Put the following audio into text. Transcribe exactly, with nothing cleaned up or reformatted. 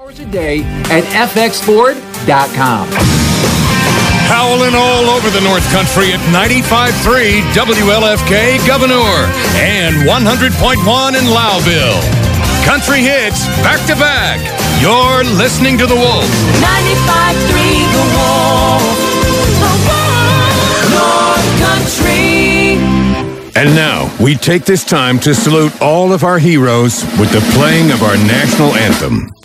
Hours a day at f x ford dot com. Howling all over the North Country at ninety-five point three W L F K Governor and one hundred point one in Lowville. Country hits back to back. You're listening to The Wolf. ninety-five point three The Wolf. The Wolf. North Country. And now, we take this time to salute all of our heroes with the playing of our national anthem.